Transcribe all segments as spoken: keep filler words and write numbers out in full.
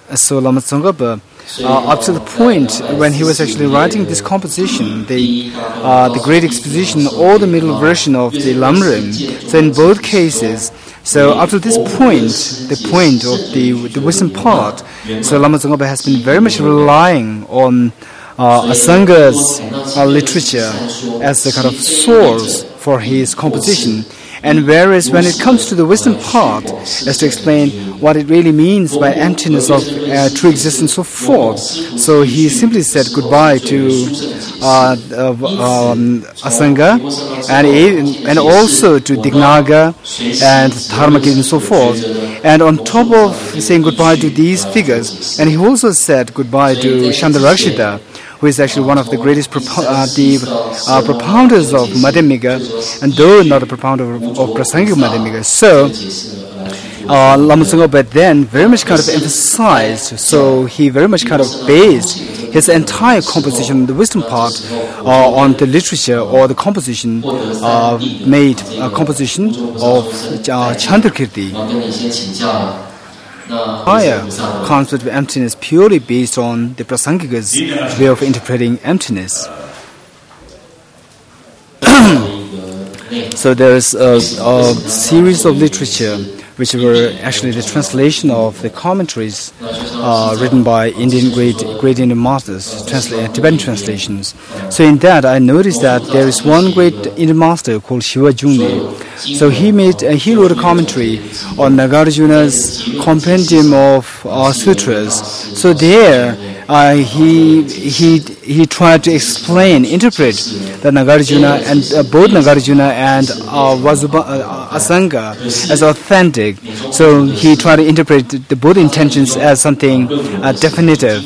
so Lama Tsongkhapa, uh, up to the point when he was actually writing this composition, the uh, the Great Exposition or the middle version of the Lamrim, so in both cases, so up to this point, the point of the the wisdom part, so Lama Tsongkhapa has been very much relying on uh, Asanga's uh, literature as the kind of source for his composition. And whereas when it comes to the wisdom part, as to explain what it really means by emptiness of uh, true existence, so forth, so he simply said goodbye to uh, uh, um, Asanga and and also to Dignaga and Dharmakir and so forth. And on top of saying goodbye to these figures, and he also said goodbye to Chandarakshita, who is actually one of the greatest propo- uh, the, uh, propounders of Madhyamika, and though not a propounder of, of Prasangika Madhyamika. So, uh, Lama Tsongkhapa then very much kind of emphasized, so he very much kind of based his entire composition, the wisdom part, uh, on the literature or the composition uh, made, uh, composition of uh, Chandrakirti. Higher concept of emptiness purely based on the Prasangika's way of interpreting emptiness. So there is a, a series of literature which were actually the translation of the commentaries uh, written by Indian great great Indian masters, transla- Tibetan translations. So in that, I noticed that there is one great Indian master called Shiva Jungni. So he made uh, he wrote a commentary on Nagarjuna's compendium of uh, sutras. So there uh, he he he tried to explain, interpret the Nagarjuna and uh, both Nagarjuna and uh, Vasubha, uh, Asanga as authentic. So he tried to interpret the both intentions as something uh, definitive.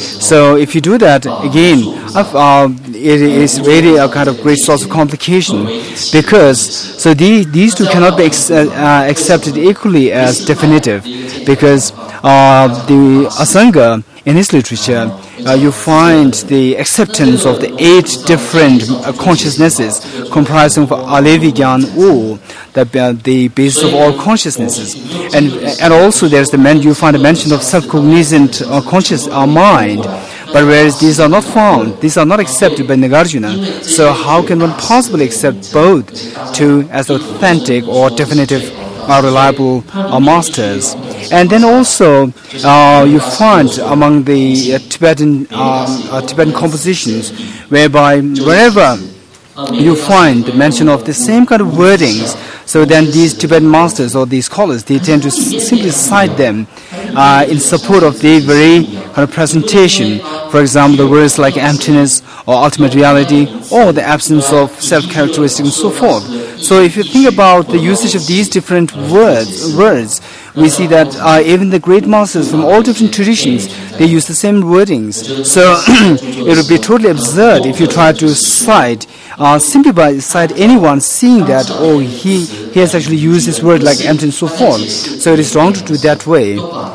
So if you do that again, uh, it is really a kind of great source of complication, because so the, these two cannot be ex- uh, accepted equally as definitive, because uh, the Asanga in his literature, uh, you find the acceptance of the eight different uh, consciousnesses comprising of Alevi Gyan U, the, uh, the basis of all consciousnesses, and and also there's the men you find a mention of self-cognizant uh, conscious uh, mind. But whereas these are not found, these are not accepted by Nagarjuna, so how can one possibly accept both two as authentic or definitive uh, reliable uh, masters? And then also uh, you find among the uh, Tibetan um, uh, Tibetan compositions, whereby wherever you find the mention of the same kind of wordings, so then these Tibetan masters or these scholars, they tend to s- simply cite them uh, in support of their very kind of presentation. For example, the words like emptiness or ultimate reality or the absence of self-characteristic and so forth. So if you think about the usage of these different words, words, we see that uh, even the great masters from all different traditions, they use the same wordings. So it would be totally absurd if you try to cite, uh, simply by cite anyone seeing that, oh, he, he has actually used this word like empty and so forth. So it is wrong to do that way.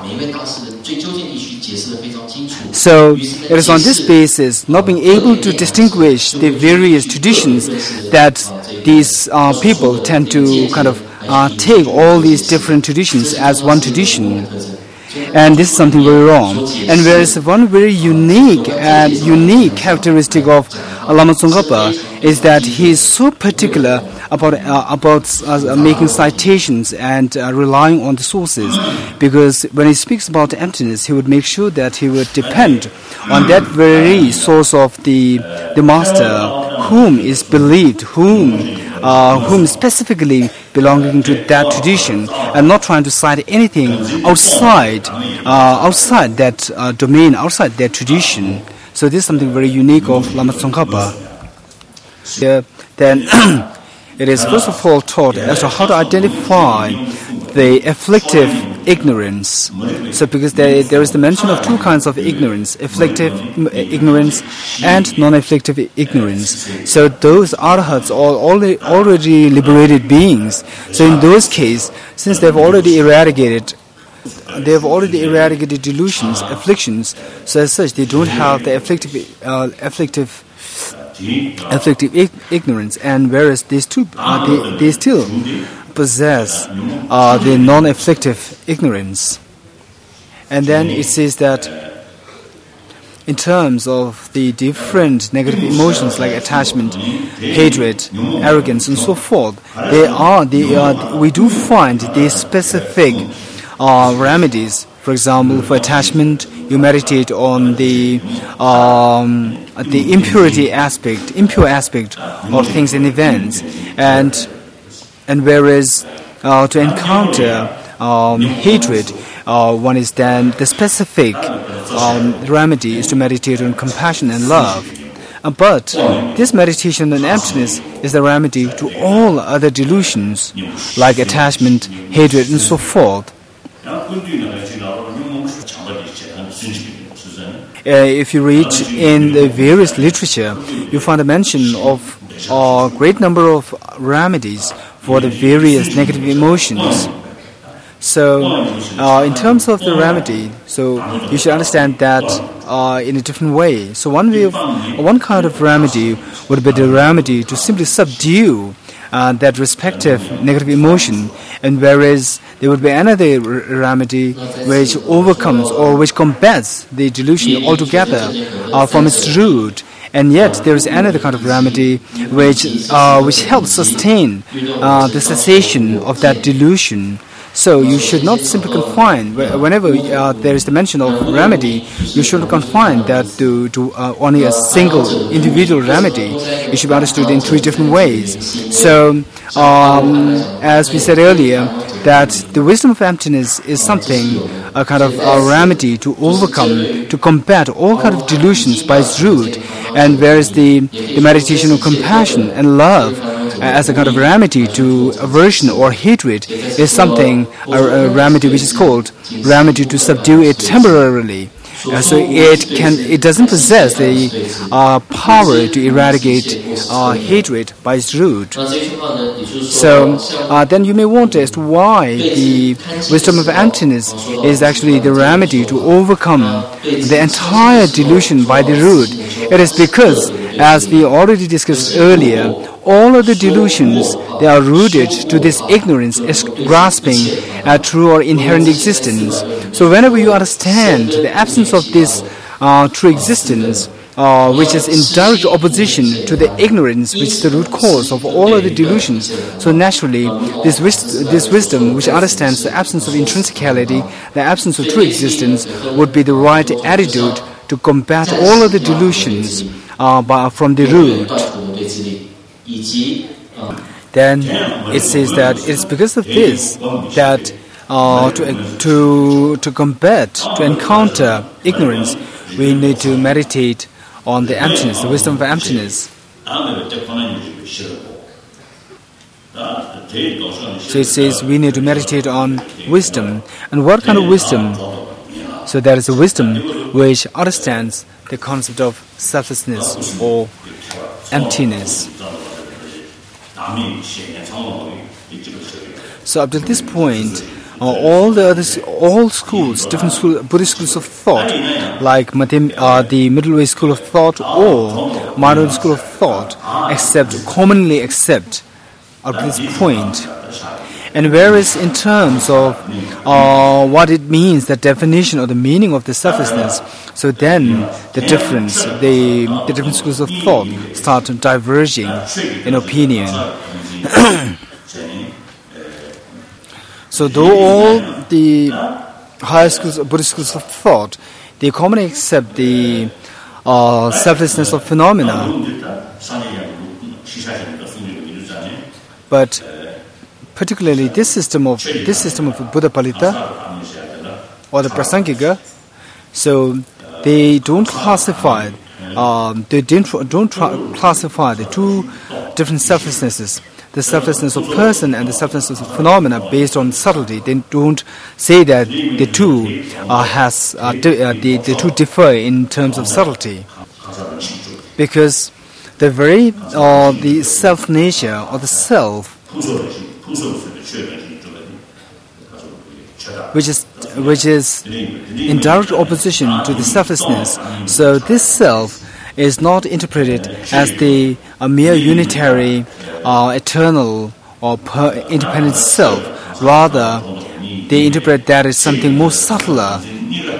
So it is on this basis, not being able to distinguish the various traditions, that these uh, people tend to kind of uh, take all these different traditions as one tradition. And this is something very wrong. And whereas one very unique and unique characteristic of Lama Tsongkhapa is that he is so particular about uh, about uh, making citations and uh, relying on the sources, because when he speaks about emptiness, he would make sure that he would depend on that very source of the the master, whom is believed, whom uh, whom specifically belonging to that tradition, and not trying to cite anything outside uh, outside that uh, domain, outside that tradition. So this is something very unique of Lama Tsongkhapa. Yeah, then it is first of all taught as to how to identify the afflictive ignorance. So because there, there is the mention of two kinds of ignorance, afflictive ignorance and non-afflictive ignorance. So those arhats are already, already liberated beings. So in those cases, since they have already eradicated they have already eradicated delusions, afflictions, so as such they don't have the afflictive uh, afflictive afflictive ig- ignorance, and whereas they still uh, they, they still possess uh, the non-afflictive ignorance. And then it says that in terms of the different negative emotions like attachment, hatred, arrogance, and so forth, they are, they are, we do find the specific uh, remedies. For example, for attachment, you meditate on the um, the impurity aspect, impure aspect of things and events, and and whereas uh, to encounter um, hatred, uh, one is then the specific um, remedy is to meditate on compassion and love. Uh, but this meditation on emptiness is the remedy to all other delusions like attachment, hatred, and so forth. Uh, if you read in the various literature, you find a mention of a great number of remedies for the various negative emotions. So, uh, in terms of the remedy, so you should understand that uh, in a different way. So, one way of, one kind of remedy would be the remedy to simply subdue uh, that respective negative emotion, and whereas there would be another r- remedy which overcomes or which combats the delusion altogether uh, from its root. And yet there is another kind of remedy which uh, which helps sustain uh, the cessation of that delusion. So you should not simply confine, whenever uh, there is the mention of remedy, you shouldn't confine that to, to uh, only a single individual remedy. It should be understood in three different ways. So, um, as we said earlier, that the wisdom of emptiness is something, a kind of a remedy to overcome, to combat all kind of delusions by its root, and whereas the, the meditation of compassion and love as a kind of remedy to aversion or hatred is something, a, a remedy which is called remedy to subdue it temporarily. Uh, so it can, it doesn't possess the uh, power to eradicate uh, hatred by its root. So uh, then you may wonder as to why the wisdom of emptiness is actually the remedy to overcome the entire delusion by the root. It is because, as we already discussed earlier, all of the delusions, they are rooted to this ignorance, as grasping at true or inherent existence. So whenever you understand the absence of this uh, true existence, uh, which is in direct opposition to the ignorance, which is the root cause of all of the delusions, so naturally, this, wis- this wisdom, which understands the absence of intrinsicality, the absence of true existence, would be the right attitude to combat all of the delusions uh, by, from the root. Then it says that it's because of this that uh, to, to, to combat, to encounter ignorance, we need to meditate on the emptiness, the wisdom of emptiness. So it says we need to meditate on wisdom. And what kind of wisdom? So there is a wisdom which understands the concept of selflessness or emptiness. So up to this point, uh, all the other, all schools, different school, Buddhist schools of thought, like Madhyam, uh, the Middle Way school of thought or Modern school of thought, accept, commonly accept up to this point. And whereas in terms of uh, what it means, the definition or the meaning of the selflessness, so then the difference, the, the different schools of thought start diverging in opinion. So though all the higher schools, Buddhist schools of thought, they commonly accept the uh, selflessness of phenomena, but particularly this system of this system of Buddha Palita or the Prasangika, so they don't classify, um, they don't don't tra- classify the two different selflessnesses, the selflessness of person and the selflessness of phenomena based on subtlety. They don't say that the two uh, has uh, di- uh, the the two differ in terms of subtlety, because the very uh, the self nature or the self, which is which is in direct opposition to the selflessness. So this self is not interpreted as the a mere unitary, uh, eternal or per independent self. Rather, they interpret that as something more subtler,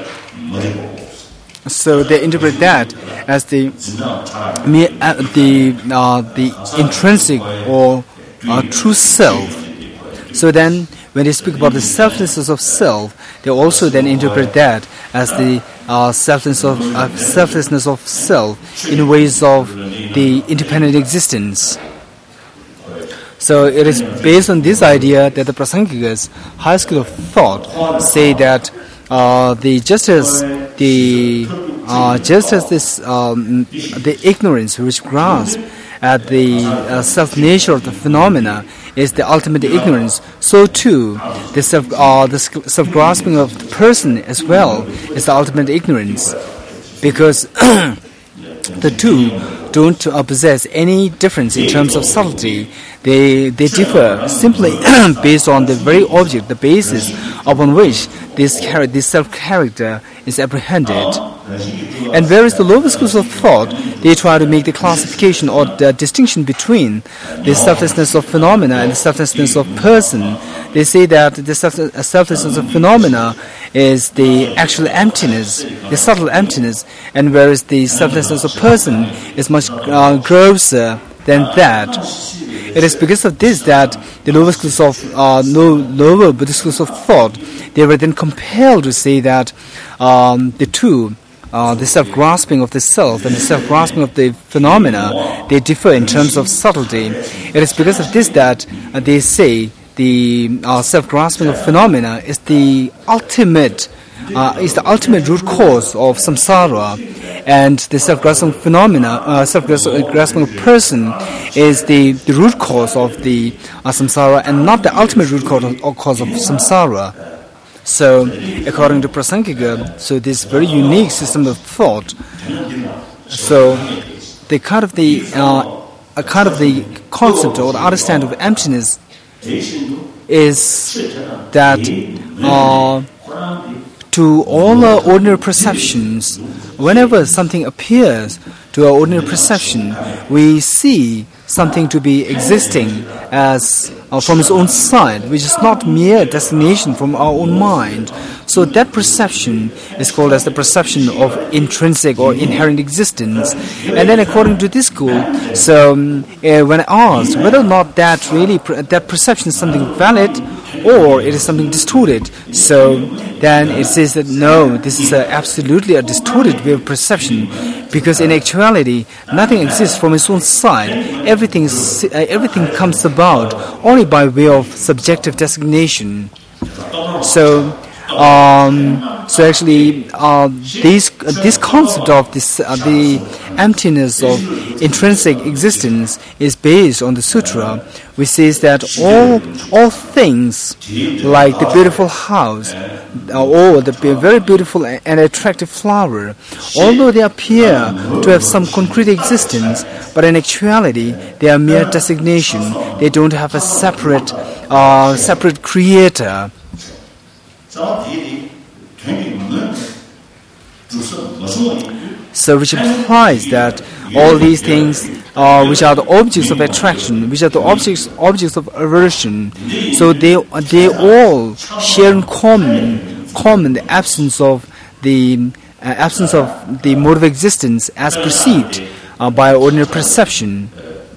So they interpret that as the uh, the uh, the intrinsic or uh, true self. So then, when they speak about the selflessness of self, they also then interpret that as the uh, selflessness of uh, selflessness of self in ways of the independent existence. So it is based on this idea that the Prasangikas, high school of thought, say that uh, the just as the uh, just as this um, the ignorance which grasps at the uh, self-nature of the phenomena is the ultimate ignorance, so too the self uh, the self-grasping of the person as well is the ultimate ignorance, because the two don't uh, possess any difference in terms of subtlety. They they differ simply based on the very object, the basis upon which this char- this self-character is apprehended. And whereas the lower schools of thought, they try to make the classification or the distinction between the selflessness of phenomena and the selflessness of person. They say that the self- selflessness of phenomena is the actual emptiness, the subtle emptiness, and whereas the selflessness of person is much uh, grosser than that. It is because of this that the lower schools of uh, no, lower Buddhist schools of thought, they were then compelled to say that um, the two, uh, the self-grasping of the self and the self-grasping of the phenomena, they differ in terms of subtlety. It is because of this that uh, they say the uh, self-grasping of phenomena is the ultimate, uh, is the ultimate root cause of samsara, and the self-grasping phenomena, uh, self-grasping of person, is the, the root cause of the uh, samsara, and not the ultimate root cause of, cause of samsara. So, according to Prasangika, so this very unique system of thought, so the kind of the uh, a kind of the concept or the understanding of emptiness is that uh, to all our ordinary perceptions, whenever something appears to our ordinary perception, we see something to be existing as uh, from its own side, which is not mere destination from our own mind. So that perception is called as the perception of intrinsic or inherent existence. And then according to this school, so um, uh, when asked whether or not that really per- that perception is something valid or it is something distorted, so then it says that no, this is a, absolutely a distorted way of perception, because in actuality nothing exists from its own side. Everything is, uh, everything comes about only by way of subjective designation. So Um, so actually, uh, this uh, this concept of this uh, the emptiness of intrinsic existence is based on the sutra, which says that all all things, like the beautiful house uh, or the very beautiful and attractive flower, although they appear to have some concrete existence, but in actuality they are mere designation. They don't have a separate uh, separate creator. So which implies that all these things, uh, which are the objects of attraction, which are the objects objects of aversion, so they they all share in common common the absence of the uh, absence of the mode of existence as perceived uh, by ordinary perception.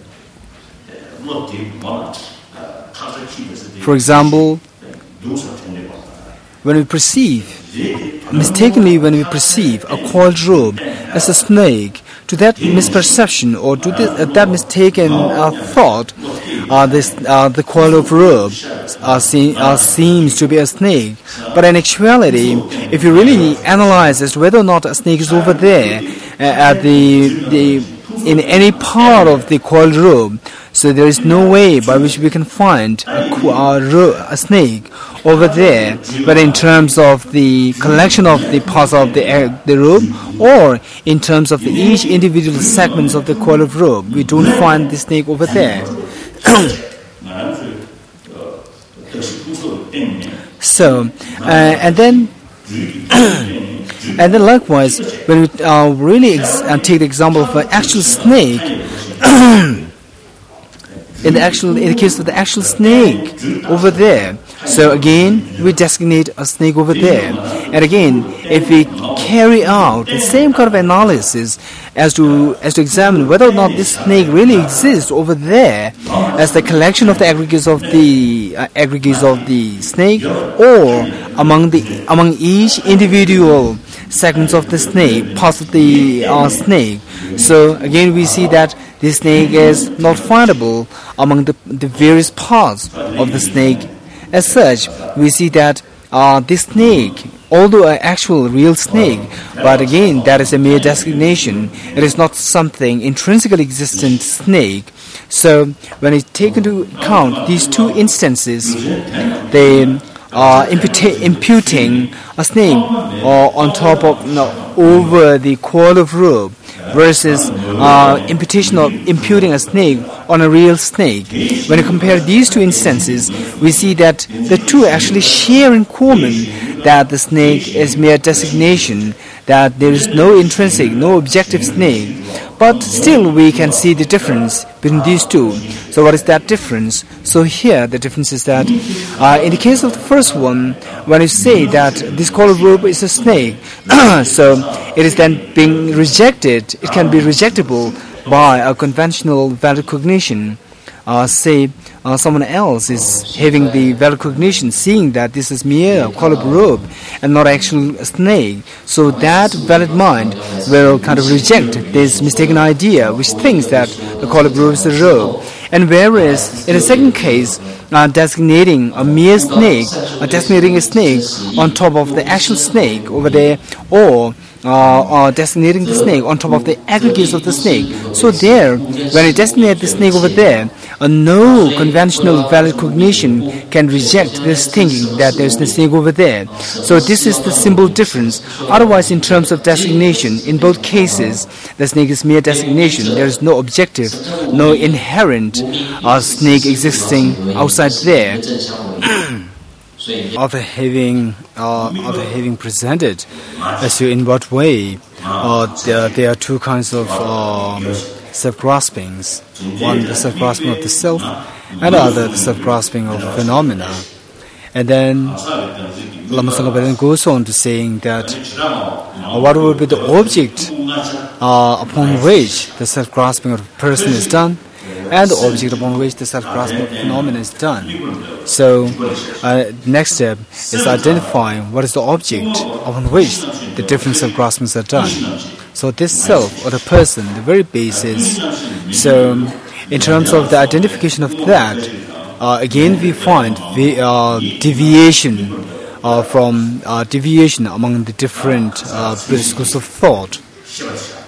For example, when we perceive, mistakenly when we perceive a coiled rope as a snake, to that misperception or to this, uh, that mistaken uh, thought, uh, this uh, the coil of rope uh, se- uh, seems to be a snake. But in actuality, if you really analyze as to whether or not a snake is over there uh, at the the in any part of the coiled rope, so there is no way by which we can find a, a, ro- a snake over there. But in terms of the collection of the parts of the uh, the rope, or in terms of the each individual segments of the coil of rope, we don't find the snake over there. So, uh, and then. And then likewise, when we uh, really ex- uh, take the example of an actual snake, in the actual in the case of the actual snake over there, so again we designate a snake over there, And again, if we carry out the same kind of analysis as to as to examine whether or not this snake really exists over there as the collection of the aggregates of the uh, aggregates of the snake, or among the among each individual segments of the snake, parts of the uh, snake. So again, we see that the snake is not findable among the, the various parts of the snake. As such, we see that uh, this snake, although an actual real snake, but again, that is a mere designation. It is not something intrinsically existent snake. So when you take into account these two instances, they are imputa- imputing a snake or on top of, no, over the coil of rope, versus uh, imputation of imputing a snake on a real snake. When you compare these two instances, we see that the two actually share in common that the snake is mere designation, that there is no intrinsic, no objective snake. But still we can see the difference between these two. So what is that difference? So here the difference is that uh, in the case of the first one, when you say that this coil of rope is a snake, so it is then being rejected, it can be rejectable by a conventional valid cognition. Uh, say uh, someone else is having the valid cognition, seeing that this is mere coil of rope and not actually a snake. So that valid mind will kind of reject this mistaken idea, which thinks that the coil of rope is a rope. And whereas in the second case, uh, designating a mere snake, uh, designating a snake on top of the actual snake over there, or Uh, uh, designating the snake on top of the aggregates of the snake. So there, when you designate the snake over there, uh, no conventional valid cognition can reject this thinking that there's the snake over there. So this is the simple difference. Otherwise, in terms of designation, in both cases, the snake is mere designation. There is no objective, no inherent uh, snake existing outside there. After having uh, after having presented as to in what way uh, there, there are two kinds of um, self-graspings. One, the self-grasping of the self, and the other, the self-grasping of phenomena. And then Lama Tsongkhapa goes on to saying that uh, what will be the object uh, upon which the self-grasping of a person is done, and the object upon which the self-grasping of phenomena is done. So, uh, next step is identifying what is the object upon which the different self-graspings are done. So this self, or the person, the very basis. So, in terms of the identification of that, uh, again we find the uh, deviation uh, from uh, deviation among the different uh, Buddhist schools of thought.